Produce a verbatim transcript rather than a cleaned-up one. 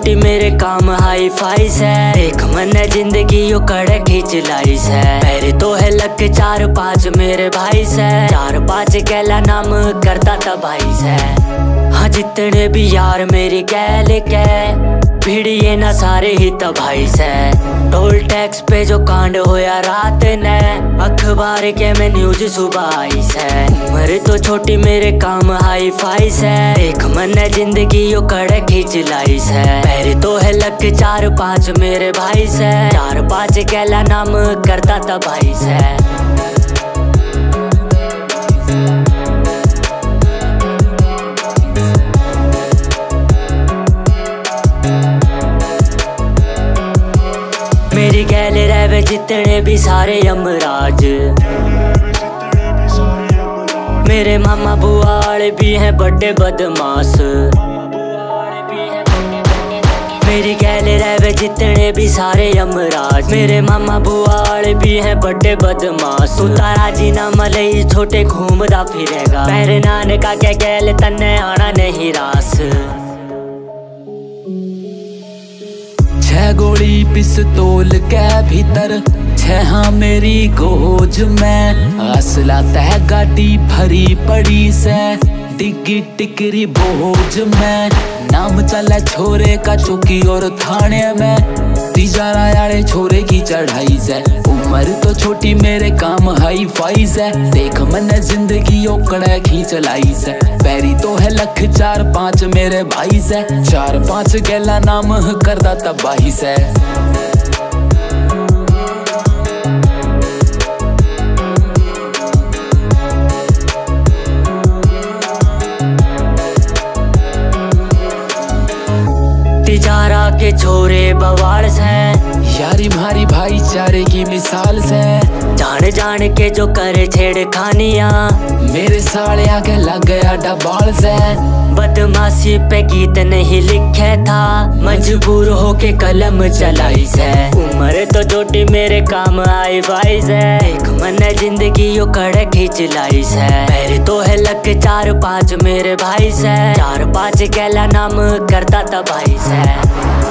छोटी मेरे काम हाई फाई से। देख मन जिंदगी यो कड़े खींच लाई से। पहले तो है लग चार पाँच मेरे भाई से। चार पाँच कहला नाम करता था भाई से। हाँ जितने भी यार मेरी कहले के भिड़िए ना सारे ही तबाही से। टोल टैक्स पे जो कांड होया रात ने अखबार के में न्यूज सुबह आई से। उम्र तो छोटी मेरे काम हाई फाई से। देख मन जिंदगी यो कड़े खींच लाई से। पहले तो है लग चार पाँच मेरे भाई से। चार पाँच कहला नाम करता था भाई से। मेरी गैले रहवे जितने भी सारे यमराज। मेरे मामा बुआ वाले भी हैं बड़े बदमाश। मेरी गैले रहवे जितने भी सारे यमराज। मेरे मामा बुआ वाले भी हैं बड़े बदमाश। तू तारा जी ना मलई छोटे घूमदा फिरेगा। मेरे नान का क्या गैल तन्ने आना नहीं रास। छह गोली पिस्तौल के भीतर छह मेरी गोज में। असला तह गाड़ी भरी पड़ी से डिग्गी टिकरी बोझ में। नाम चला छोरे का चौकी और थाने में। तिजारा यारे छोरे की चढ़ाई से। उम्र तो छोटी मेरे काम हाई फाई से। देख मन जिंदगी ओकड़े खींच लाई से। पैरी तो है लख चार पाँच मेरे भाई से। चार पाँच गेला नाम करदा तबाही से। तिजारा के छोरे बवाल से। यारी भारी भाईचारे की मिसाल से। जान जान के जो करे छेड़खानियां मेरे साले आके लग गया डबाल से। बदमाशी पे गीत नहीं लिखे था मजबूर होके कलम चलाई से। उम्र तो छोटी मेरे काम आई फाई से। एक मन जिंदगी यो कड़े खींच लाई से। पहले तो है लग चार पाँच मेरे भाई से। चार पाँच कहला नाम करता था भाई से।